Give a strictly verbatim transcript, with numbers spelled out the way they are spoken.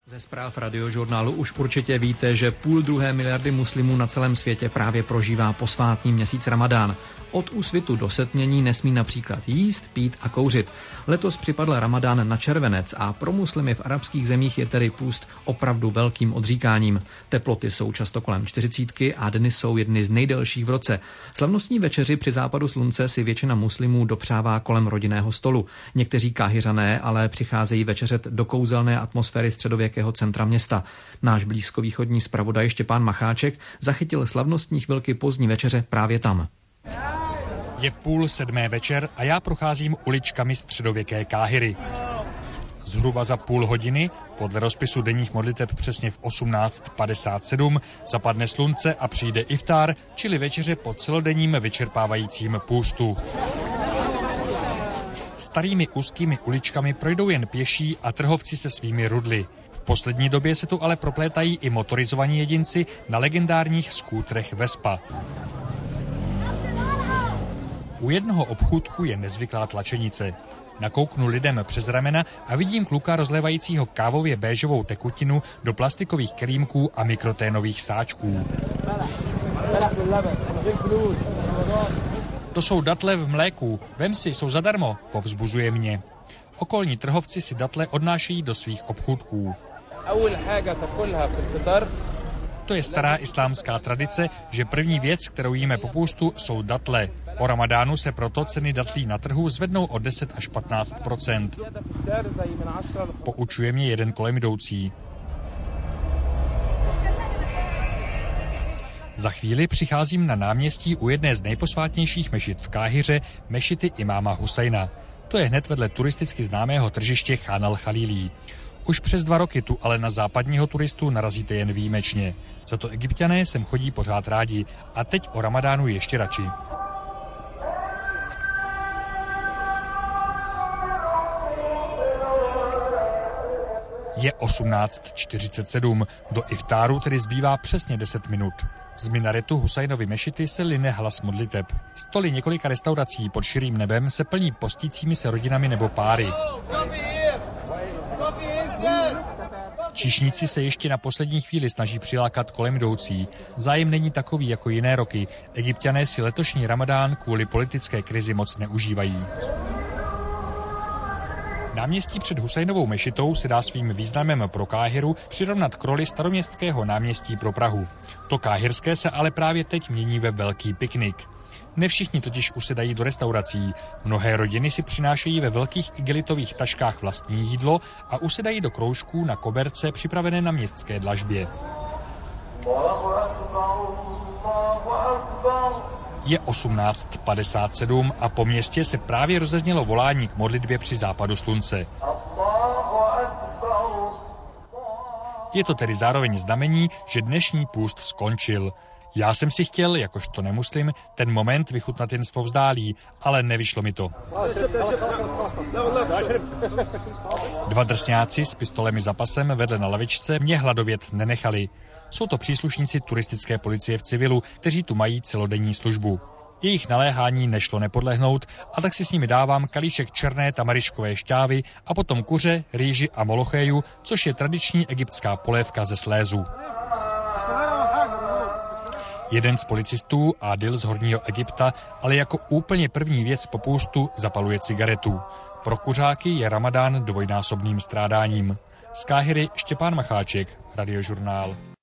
Ze zpráv Radiožurnálu už určitě víte, že půl druhé miliardy muslimů na celém světě právě prožívá posvátný měsíc Ramadán. Od úsvitu do setmění nesmí například jíst, pít a kouřit. Letos připadl Ramadán na červenec a pro muslimy v arabských zemích je tedy půst opravdu velkým odříkáním. Teploty jsou často kolem čtyřicítky a dny jsou jedny z nejdelších v roce. Slavnostní večeři při západu slunce si většina muslimů dopřává kolem rodinného stolu. Někteří káhiřané ale přicházejí večeřet do kouzelné atmosféry středověkého centra města. Náš blízkovýchodní zpravodaj Štěpán Macháček zachytil slavnostní chvilky pozdní večeře právě tam. Je půl sedmé večer a já procházím uličkami středověké Káhiry. Zhruba za půl hodiny, podle rozpisu denních modliteb přesně v osmnáct padesát sedm, zapadne slunce a přijde iftár, čili večeře po celodenním vyčerpávajícím půstu. Starými úzkými uličkami projdou jen pěší a trhovci se svými rudly. V poslední době se tu ale proplétají i motorizovaní jedinci na legendárních skútrech Vespa. U jednoho obchůdku je nezvyklá tlačenice. Nakouknu lidem přes ramena a vidím kluka rozlévajícího kávově béžovou tekutinu do plastikových kelímků a mikroténových sáčků. To jsou datle v mléku, vem si, jsou zadarmo, povzbuzuje mě. Okolní trhovci si datle odnášejí do svých obchůdků. To je stará islámská tradice, že první věc, kterou jíme po půstu, jsou datle. O Ramadánu se proto ceny datlí na trhu zvednou o deset až patnáct procent. Poučuje mě jeden kolem jdoucí. Za chvíli přicházím na náměstí u jedné z nejposvátnějších mešit v Káhiře, mešity imáma Husajna. To je hned vedle turisticky známého tržiště Chán al-Chalílí. Už přes dva roky tu ale na západního turistu narazíte jen výjimečně. Za to Egypťané sem chodí pořád rádi a teď o Ramadánu ještě radši. Je osmnáct čtyřicet sedm, do iftáru tedy zbývá přesně deset minut. Z minaretu Husajnovy mešity se line hlas modliteb. Stoly několika restaurací pod širým nebem se plní postícími se rodinami nebo páry. Číšníci se ještě na poslední chvíli snaží přilákat kolem jdoucí. Zájem není takový jako jiné roky. Egypťané si letošní Ramadán kvůli politické krizi moc neužívají. Náměstí před Husajnovou mešitou se dá svým významem pro Káhiru přirovnat k roli staroměstského náměstí pro Prahu. To káhirské se ale právě teď mění ve velký piknik. Ne všichni totiž usedají do restaurací. Mnohé rodiny si přinášejí ve velkých igelitových taškách vlastní jídlo a usedají do kroužků na koberce připravené na městské dlažbě. Je osmnáct padesát sedm a po městě se právě rozeznělo volání k modlitbě při západu slunce. Je to tedy zároveň znamení, že dnešní půst skončil. Já jsem si chtěl, jakožto nemuslim, ten moment vychutnat jen zpovzdálí, ale nevyšlo mi to. Dva drsňáci s pistolemi za pasem vedle na lavičce mě hladovět nenechali. Jsou to příslušníci turistické policie v civilu, kteří tu mají celodenní službu. Jejich naléhání nešlo nepodlehnout a tak si s nimi dávám kalíšek černé tamariškové šťávy a potom kuře, rýži a molochéju, což je tradiční egyptská polévka ze slézu. Jeden z policistů, Adil z Horního Egypta, ale jako úplně první věc po půstu zapaluje cigaretu. Pro kuřáky je Ramadán dvojnásobným strádáním. Z Káhiry Štěpán Macháček, Radiožurnál.